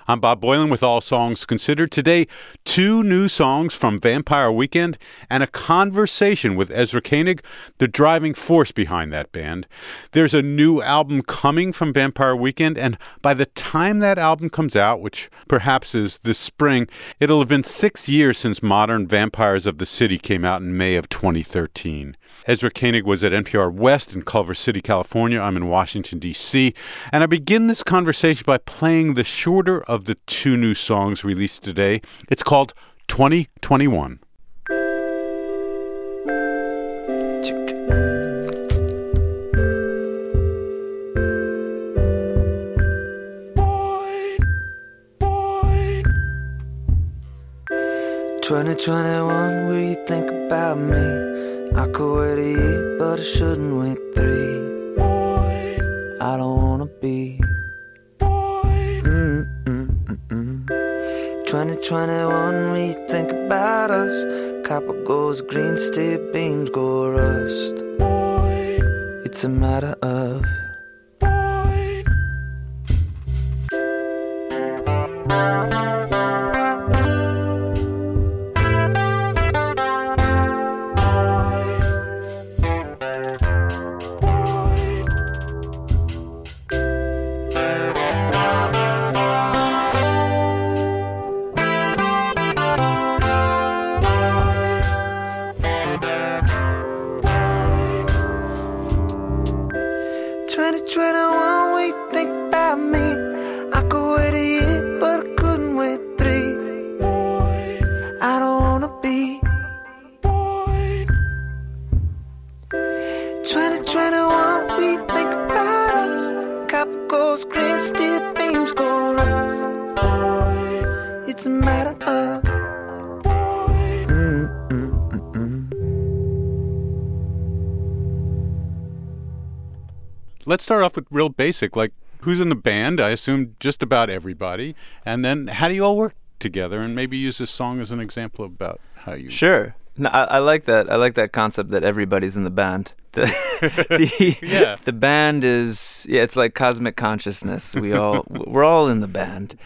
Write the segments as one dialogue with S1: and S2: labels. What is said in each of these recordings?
S1: I'm Bob Boilen with All Songs Considered. Today, 2 new songs from Vampire Weekend and a conversation with Ezra Koenig, the driving force behind that band. There's a new album coming from Vampire Weekend, and by the time that album comes out, which perhaps is this spring, it'll have been 6 years since Modern Vampires of the City came out in May of 2013. Ezra Koenig was at NPR West in Culver City, California. I'm in Washington, D.C., and I begin this conversation by playing the shorter of the 2 new songs released today. It's called 2021.
S2: Boy, 2021, will you think about me? I could wait a year, but I shouldn't wait 3. Boy, I don't wanna be. Boy, 2021, will you think about us? Copper goes green, steel beams go rust. Boy, it's a matter of. Boy.
S1: Let's start off with real basic, like who's in the band? I assume just about everybody. And then how do you all work together? And maybe use this song as an example about how you...
S3: Sure. No, I like that. I like that concept that everybody's in the band. The band is, it's like cosmic consciousness. We're all in the band.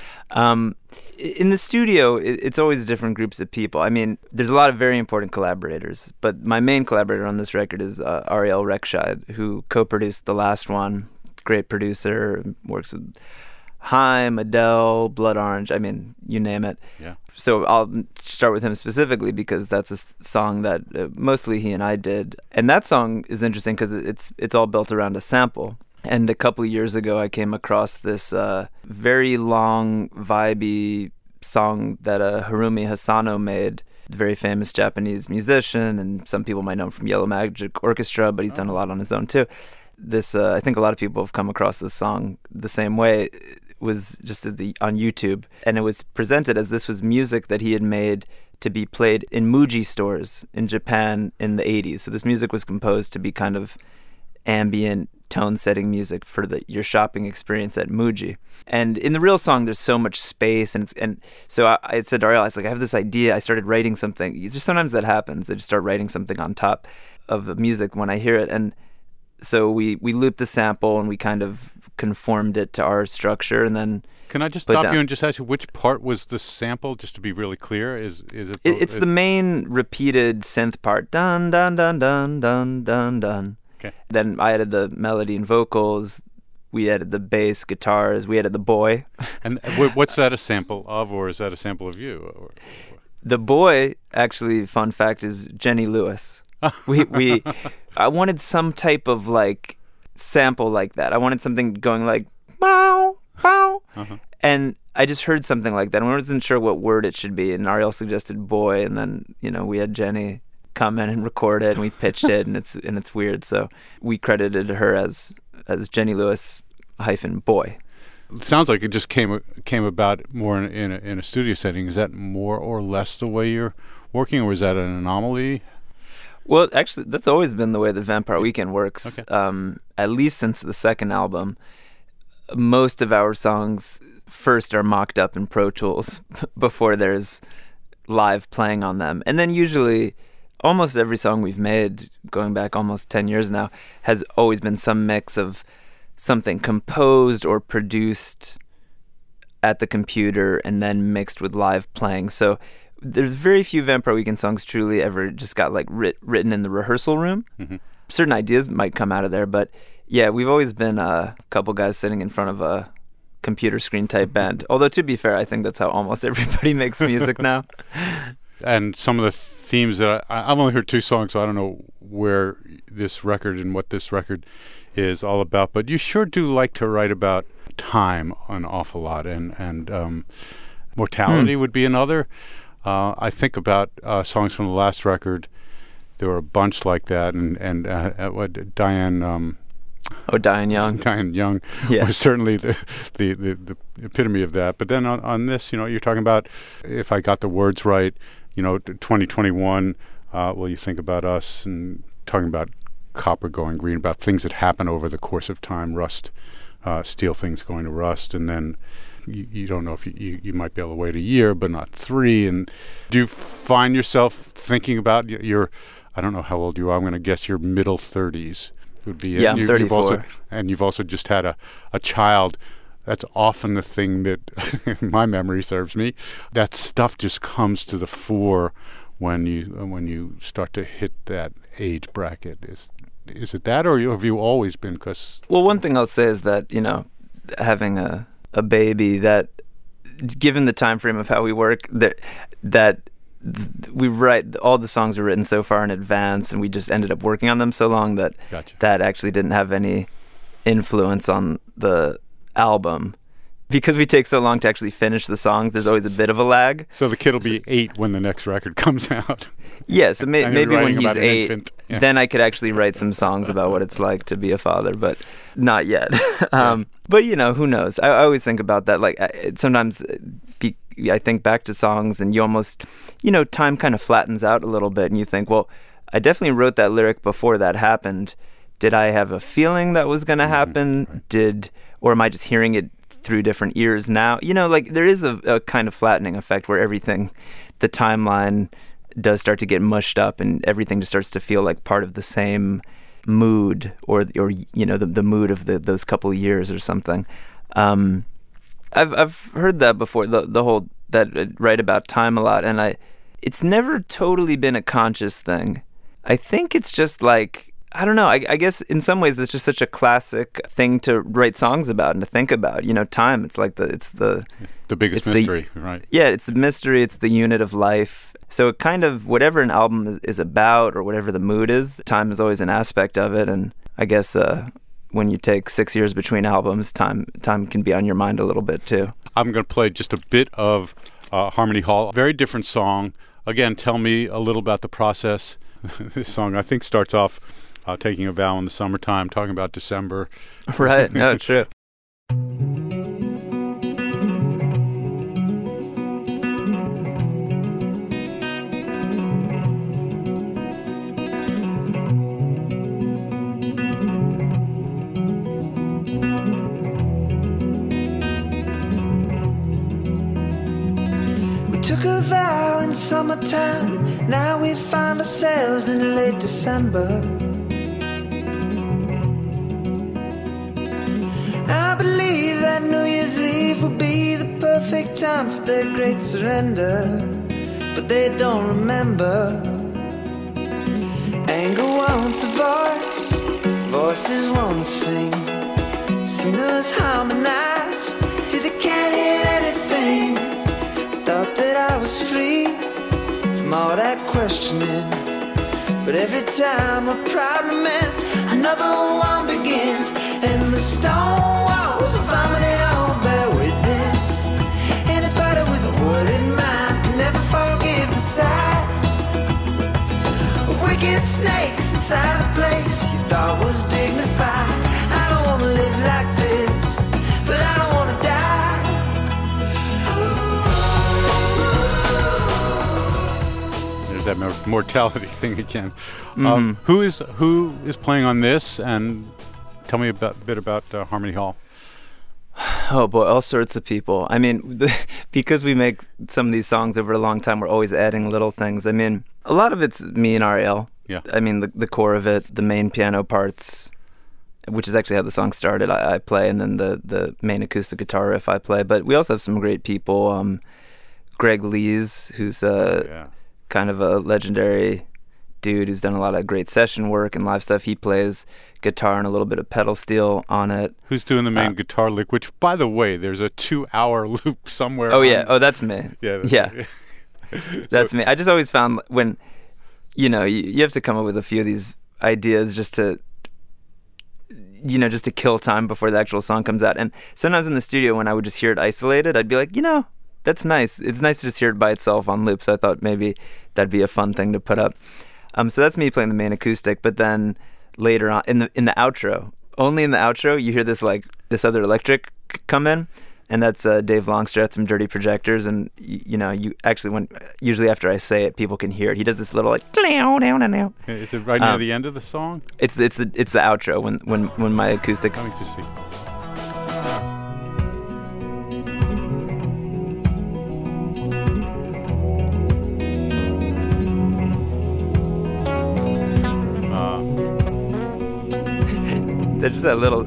S3: In the studio, it's always different groups of people. I mean, there's a lot of very important collaborators, but my main collaborator on this record is Ariel Rechtshaid, who co-produced the last one. Great producer, works with Haim, Adele, Blood Orange, I mean, you name it.
S1: Yeah.
S3: So I'll start with him specifically because that's a song that mostly he and I did. And that song is interesting because it's all built around a sample. And a couple of years ago, I came across this very long, vibey song that Harumi Hasano made, a very famous Japanese musician, and some people might know him from Yellow Magic Orchestra, but he's done a lot on his own too. This, I think a lot of people have come across this song the same way. It was just on YouTube, and it was presented as this was music that he had made to be played in Muji stores in Japan in the 80s. So this music was composed to be kind of ambient, tone-setting music for your shopping experience at Muji. And in the real song, there's so much space, and so I said to Ariel, I was like, I have this idea. I started writing something. Just sometimes that happens. I just start writing something on top of music when I hear it, and so we looped the sample and we kind of conformed it to our structure, and then.
S1: Can I just stop you and just ask you which part was the sample, just to be really clear? Is it?
S3: It's the main repeated synth part. Dun dun dun dun dun dun dun.
S1: Okay.
S3: Then I added the melody and vocals. We added the bass, guitars. We added the boy.
S1: And what's that a sample of, or is that a sample of you? Or?
S3: The boy, actually, fun fact, is Jenny Lewis. I wanted some type of like sample like that. I wanted something going like bow, bow. Uh-huh. And I just heard something like that. And I wasn't sure what word it should be. And Ariel suggested boy, and then we had Jenny come in and record it, and we pitched it, and it's weird. So we credited her as Jenny Lewis - boy.
S1: It sounds like it just came about more in a studio setting. Is that more or less the way you're working, or is that an anomaly?
S3: Well, actually, that's always been the way the Vampire Weekend works.
S1: Okay.
S3: At least since the second album, most of our songs first are mocked up in Pro Tools before there's live playing on them, and then usually almost every song we've made, going back almost 10 years now, has always been some mix of something composed or produced at the computer and then mixed with live playing. So there's very few Vampire Weekend songs truly ever just got like written in the rehearsal room. Mm-hmm. Certain ideas might come out of there, but yeah, we've always been a couple guys sitting in front of a computer screen type band. Although to be fair, I think that's how almost everybody makes music now.
S1: And some of the themes that I've only heard 2 songs, so I don't know where this record and what this record is all about. But you sure do like to write about time an awful lot, and mortality would be another. I think about songs from the last record. There were a bunch like that, and what Diane.
S3: Diane Young.
S1: Diane Young was certainly the epitome of that. But then on this, you're talking about, if I got the words right, 2021. Well, you think about us and talking about copper going green, about things that happen over the course of time, rust, steel things going to rust, and then you don't know if you might be able to wait a year, but not 3. And do you find yourself thinking about your, I don't know how old you are, I'm going to guess your middle 30s would be.
S3: Yeah, I'm 34.
S1: You've also just had a child. That's often the thing that, if my memory serves me, that stuff just comes to the fore when you start to hit that age bracket. Is it that, or have you always been?
S3: Well, one thing I'll say is that, having a baby, that given the time frame of how we work, that we write, all the songs are written so far in advance, and we just ended up working on them so long that that actually didn't have any influence on the album. Because we take so long to actually finish the songs, there's always a bit of a lag.
S1: So the kid will be 8 when the next record comes out.
S3: Yeah, so maybe when he's 8, then I could actually write some songs about what it's like to be a father, but not yet. But, who knows? I always think about that. Like, sometimes I think back to songs and you almost, time kind of flattens out a little bit, and you think, well, I definitely wrote that lyric before that happened. Did I have a feeling that was going to happen?
S1: Right.
S3: Or am I just hearing it through different ears now? There is a kind of flattening effect where everything, the timeline does start to get mushed up and everything just starts to feel like part of the same mood or the mood of those couple of years or something. I've heard that before, the whole, that write about time a lot, and it's never totally been a conscious thing. I think it's just like, I don't know. I guess in some ways it's just such a classic thing to write songs about and to think about. Time. It's like it's the
S1: biggest mystery, right?
S3: Yeah, it's the mystery. It's the unit of life. So it kind of, whatever an album is about or whatever the mood is, time is always an aspect of it. And I guess when you take 6 years between albums, time can be on your mind a little bit too. I'm
S1: going to play just a bit of Harmony Hall. Very different song. Again, tell me a little about the process. This song, I think, starts off taking a vow in the summertime, talking about December.
S3: Right, no, true.
S2: We took a vow in summertime, now we find ourselves in late December. I believe that New Year's Eve will be the perfect time for their great surrender, but they don't remember. Anger wants a voice, voices want to sing, singers harmonize till they can't hear anything. I thought that I was free from all that questioning, but every time a problem ends, another one begins, and the stone walls of harmony all bear witness. Anybody with a word in mind can never forgive the sight of wicked snakes inside a place you thought was dignified. I don't want to live like this, but I don't want to die.
S1: That mortality thing again. Who is playing on this, and tell me a bit about Harmony Hall.
S3: Oh boy, all sorts of people. I mean, because we make some of these songs over a long time, we're always adding little things. I mean, a lot of it's me and Ariel.
S1: Yeah.
S3: I mean, the core of it, the main piano parts, which is actually how the song started. I play, and then the main acoustic guitar riff I play. But we also have some great people. Greg Lees, who's kind of a legendary dude who's done a lot of great session work and live stuff. He plays guitar and a little bit of pedal steel on it.
S1: Who's doing the main guitar lick, which, by the way, there's a 2-hour loop somewhere.
S3: Oh, yeah. Oh, that's me.
S1: Yeah.
S3: That's me. I just always found when, you have to come up with a few of these ideas just to kill time before the actual song comes out. And sometimes in the studio, when I would just hear it isolated, I'd be like, that's nice. It's nice to just hear it by itself on loop. So I thought maybe that'd be a fun thing to put up. So that's me playing the main acoustic. But then later on in the outro, only in the outro, you hear this other electric come in, and that's Dave Longstreth from Dirty Projectors. And you actually usually after I say it, people can hear it. He does this little like.
S1: Is it right near the end of the song?
S3: It's the outro when my acoustic.
S1: Let me just see.
S3: There's just that little.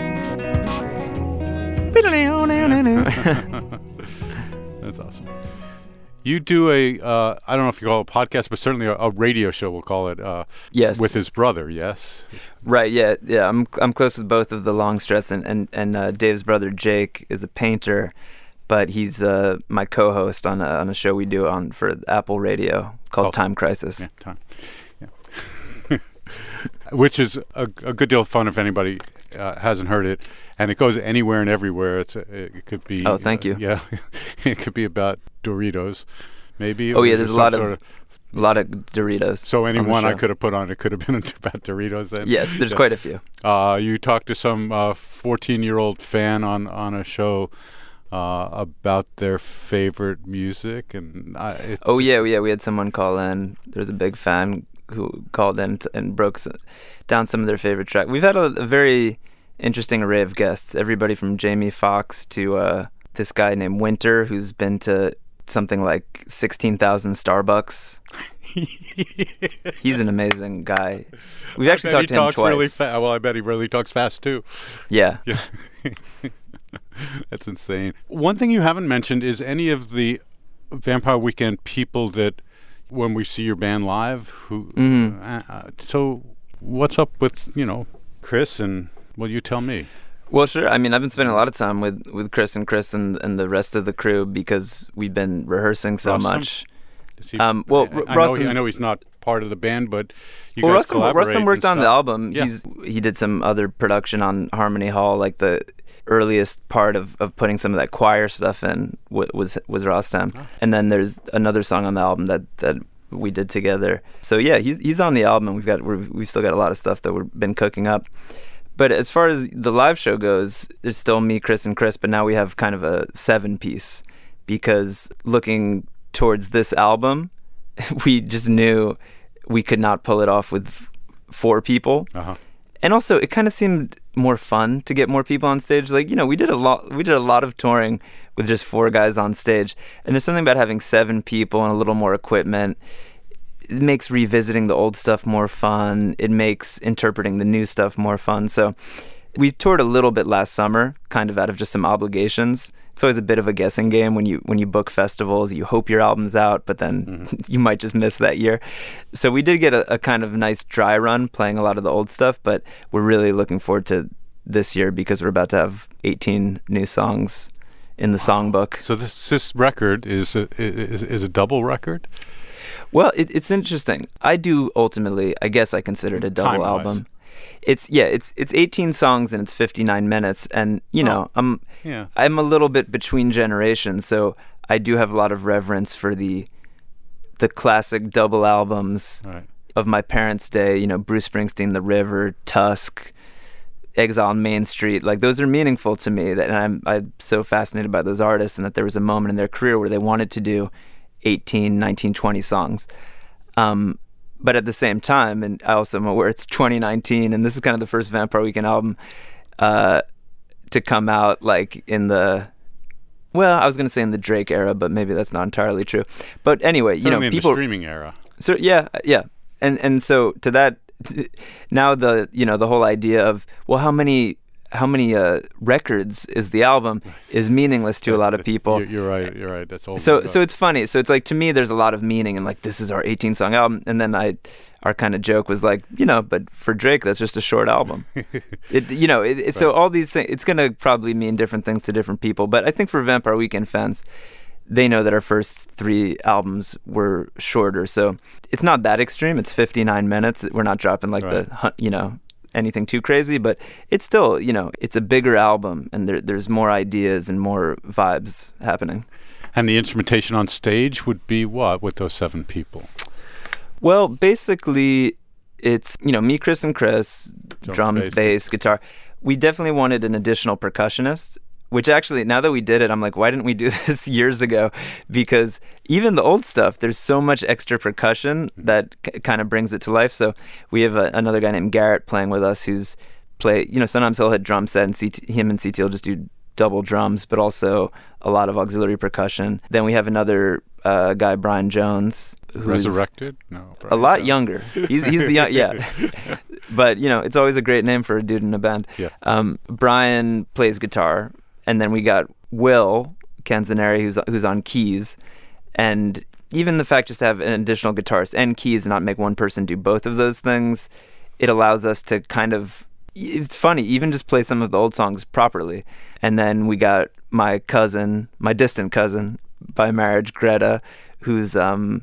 S1: That's awesome. You do I don't know if you call it a podcast, but certainly a radio show, we'll call it.
S3: Yes.
S1: With his brother, yes?
S3: Right, yeah. I'm close with both of the Longstreths, and Dave's brother Jake is a painter, but he's my co-host on a show we do for Apple Radio called Time Crisis.
S1: Yeah, Time. Which is a good deal of fun if anybody hasn't heard it, and it goes anywhere and everywhere. It could be.
S3: Oh, thank you.
S1: Yeah, it could be about Doritos, maybe.
S3: Oh yeah, there's a lot of Doritos.
S1: So any one I could have put on, it could have been about Doritos. Then.
S3: Yes, there's quite a few.
S1: You talked to some 14-year-old fan on a show about their favorite music, and
S3: we had someone call in. There's a big fan who called in and broke down some of their favorite tracks. We've had a very interesting array of guests, everybody from Jamie Foxx to this guy named Winter, who's been to something like 16,000 Starbucks. He's an amazing guy. We've actually talked to him twice.
S1: Really well, I bet he really talks fast too.
S3: Yeah.
S1: That's insane. One thing you haven't mentioned is any of the Vampire Weekend people that when we see your band live, so what's up with Chris, and you tell me.
S3: Well, sure. I mean, I've been spending a lot of time with Chris and the rest of the crew because we've been rehearsing so much.
S1: I know he's not part of the band, but you guys collaborate.
S3: Rustin worked on the album.
S1: Yeah.
S3: He did some other production on Harmony Hall, like the earliest part of putting some of that choir stuff in was Rostam. Oh. And then there's another song on the album that we did together. So yeah, he's on the album, and we've still got a lot of stuff that we've been cooking up. But as far as the live show goes, there's still me, Chris, and Chris, but now we have kind of a 7-piece, because looking towards this album, we just knew we could not pull it off with 4 people. Uh-huh. And also, it kind of seemed more fun to get more people on stage. Like, we did a lot of touring with just 4 guys on stage. And there's something about having 7 people and a little more equipment. It makes revisiting the old stuff more fun. It makes interpreting the new stuff more fun. So we toured a little bit last summer, kind of out of just some obligations. It's always a bit of a guessing game when you book festivals. You hope your album's out, but then you might just miss that year. So we did get a kind of nice dry run playing a lot of the old stuff, but we're really looking forward to this year because we're about to have 18 new songs in the songbook.
S1: So this record is a double record?
S3: Well, it's interesting. I guess I consider it a double album. It's 18 songs and it's 59 minutes, and I'm a little bit between generations, so I do have a lot of reverence for the classic double albums of my parents' day. Bruce Springsteen, The River, Tusk, Exile on Main Street. Like, those are meaningful to me, and I'm so fascinated by those artists, and that there was a moment in their career where they wanted to do 18, 19, 20 songs. But at the same time, and I also am aware it's 2019, and this is kind of the first Vampire Weekend album to come out like in the, I was going to say in the Drake era, but maybe that's not entirely true. But anyway,
S1: certainly in the streaming era.
S3: So yeah. And so to that now the whole idea of, well, how many records is the album is meaningless to a lot of people.
S1: You're right. That's all.
S3: So it's funny. So it's like, to me, there's a lot of meaning in like, this is our 18-song album, and then our kind of joke was like, but for Drake, that's just a short album. So all these things, it's gonna probably mean different things to different people. But I think for Vampire Weekend fans, they know that our first 3 albums were shorter, so it's not that extreme. It's 59 minutes. We're not dropping like anything too crazy, but it's still, it's a bigger album, and there's more ideas and more vibes happening.
S1: And the instrumentation on stage would be what with those 7 people?
S3: Well, basically, it's, me, Chris, and Chris, drums, bass, guitar. We definitely wanted an additional percussionist, which actually, now that we did it, I'm like, why didn't we do this years ago? Because even the old stuff, there's so much extra percussion that kind of brings it to life. So we have another guy named Garrett playing with us who's sometimes he'll hit drum set, and him and CT will just do double drums, but also a lot of auxiliary percussion. Then we have another guy, Brian Jones, who's
S1: Resurrected? No, Brian
S3: a lot
S1: Jones.
S3: younger. He's the young, yeah. But it's always a great name for a dude in a band.
S1: Yeah.
S3: Brian plays guitar. And then we got Will Canzaneri, who's on keys. And even the fact just to have an additional guitarist and keys and not make one person do both of those things, it allows us to kind of, it's funny, even just play some of the old songs properly. And then we got my distant cousin by marriage, Greta, who's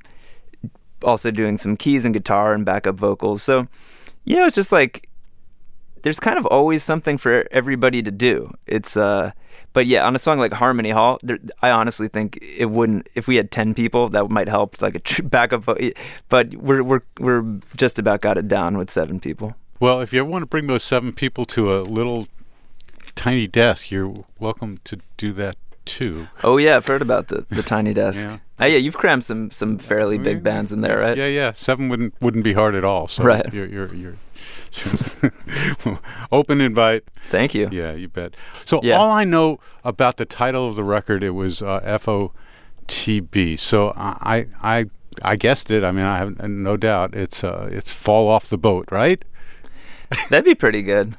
S3: also doing some keys and guitar and backup vocals. So, it's just like, there's kind of always something for everybody to do. It's but yeah, on a song like Harmony Hall, I honestly think it wouldn't. If we had 10 people, that might help, like a backup. But we're just about got it down with 7 people.
S1: Well, if you ever want to bring those 7 people to a little tiny desk, you're welcome to do that too.
S3: Oh yeah, I've heard about the tiny desk.
S1: Yeah.
S3: You've crammed some fairly big bands in there, right?
S1: Yeah. 7 wouldn't be hard at all. So
S3: right.
S1: You're open invite.
S3: Thank you.
S1: Yeah, you bet. So all I know about the title of the record, it was FOTB. So I guessed it. I mean, I have no doubt it's Fall Off the Boat, right?
S3: That'd be pretty good.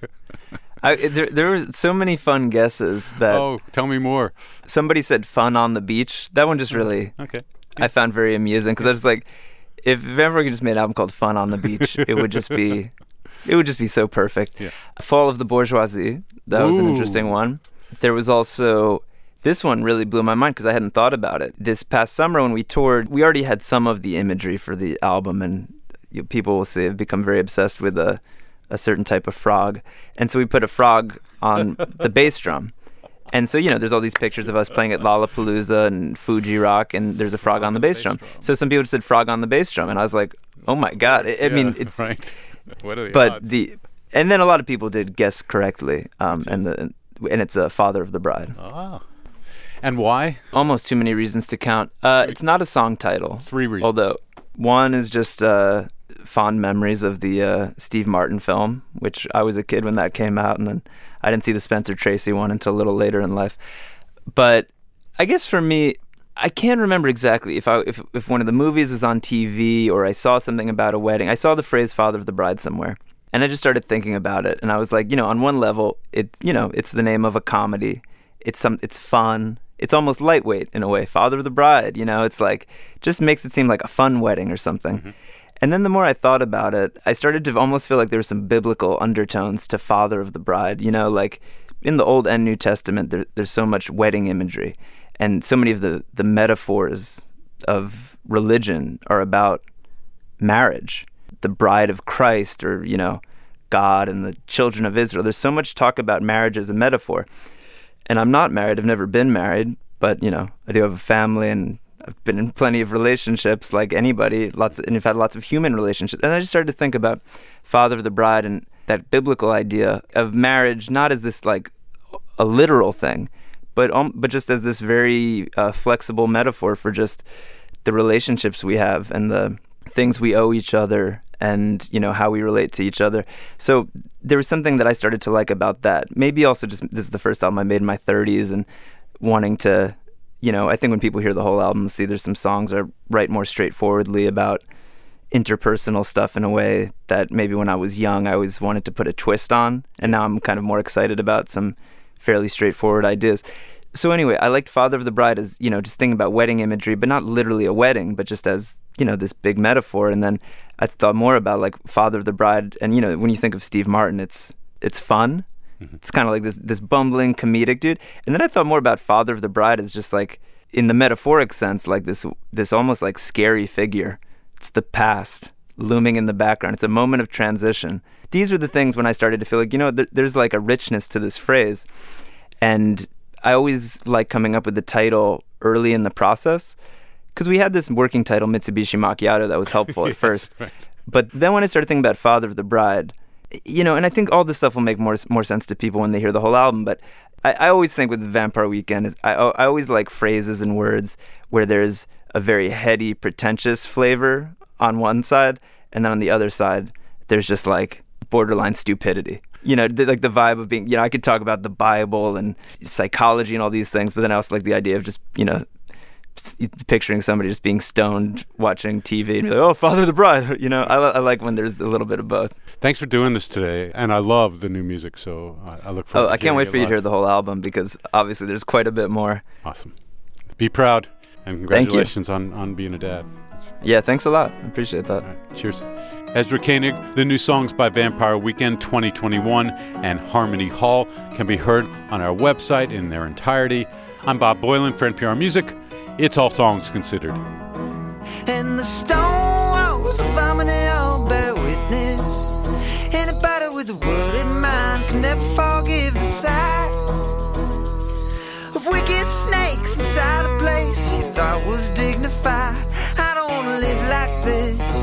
S3: There were so many fun guesses that.
S1: Oh, tell me more.
S3: Somebody said "Fun on the Beach." That one just really,
S1: okay.
S3: I found very amusing, because I was like, if Vampire Weekend just made an album called "Fun on the Beach," it would just be so perfect.
S1: Yeah.
S3: Fall of the Bourgeoisie. That was an interesting one. There was also, this one really blew my mind because I hadn't thought about it. This past summer when we toured, we already had some of the imagery for the album, and people will say have become very obsessed with a certain type of frog. And so we put a frog on the bass drum. And so, there's all these pictures of us playing at Lollapalooza and Fuji Rock, and there's a frog on the bass drum. So some people said frog on the bass drum, and I was like, oh my God. I mean, it's...
S1: Right. What are the
S3: but
S1: odds?
S3: And then a lot of people did guess correctly, and it's a Father of the Bride.
S1: Oh. And why?
S3: Almost too many reasons to count. It's not a song title.
S1: 3 reasons.
S3: Although one is just fond memories of the Steve Martin film, which I was a kid when that came out, and then I didn't see the Spencer Tracy one until a little later in life. But I guess for me, I can't remember exactly if one of the movies was on TV or I saw something about a wedding. I saw the phrase Father of the Bride somewhere, and I just started thinking about it, and I was like, on one level, it's the name of a comedy. It's fun. It's almost lightweight in a way. Father of the Bride, it's like, just makes it seem like a fun wedding or something. Mm-hmm. And then the more I thought about it, I started to almost feel like there were some biblical undertones to Father of the Bride. Like in the Old and New Testament, there's so much wedding imagery. And so many of the metaphors of religion are about marriage, the bride of Christ, or, God and the children of Israel. There's so much talk about marriage as a metaphor. And I'm not married. I've never been married. But, I do have a family, and I've been in plenty of relationships like anybody, and I've had lots of human relationships. And I just started to think about Father of the Bride and that biblical idea of marriage, not as this like a literal thing, but just as this very flexible metaphor for just the relationships we have and the things we owe each other, and how we relate to each other. So there was something that I started to like about that. Maybe also just this is the first album I made in my 30s, and wanting to, I think when people hear the whole album, see there's some songs I write more straightforwardly about interpersonal stuff in a way that maybe when I was young, I always wanted to put a twist on. And now I'm kind of more excited about some fairly straightforward ideas. So anyway, I liked Father of the Bride as, just thinking about wedding imagery, but not literally a wedding, but just as, this big metaphor. And then I thought more about like Father of the Bride. And, when you think of Steve Martin, it's fun. Mm-hmm. It's kind of like this bumbling comedic dude. And then I thought more about Father of the Bride as just like, in the metaphoric sense, like this almost like scary figure. It's the past looming in the background. It's a moment of transition. These are the things when I started to feel like, there's like a richness to this phrase. And I always like coming up with the title early in the process because we had this working title, Mitsubishi Macchiato, that was helpful at first. Right. But then when I started thinking about Father of the Bride, and I think all this stuff will make more sense to people when they hear the whole album, but I always think with Vampire Weekend, I always like phrases and words where there's a very heady, pretentious flavor on one side, and then on the other side, there's just like borderline stupidity. Like the vibe of being, I could talk about the Bible and psychology and all these things, but then I also like the idea of just, picturing somebody just being stoned watching TV and be like, oh, Father of the Bride. I like when there's a little bit of both.
S1: Thanks for doing this today. And I love the new music, so I look forward to it.
S3: I can't wait for you to hear the whole album because obviously there's quite a bit more.
S1: Awesome. Be proud. And congratulations on being a dad.
S3: Yeah, thanks a lot. I appreciate that.
S1: All right, cheers. Ezra Koenig, the new songs by Vampire Weekend 2021 and Harmony Hall can be heard on our website in their entirety. I'm Bob Boilen for NPR Music. It's All Songs Considered.
S2: And the stone walls of harmony all bear witness. Anybody with a word in mind can never forgive the sight of wicked snakes inside a place you thought was dignified. I don't want to live like this.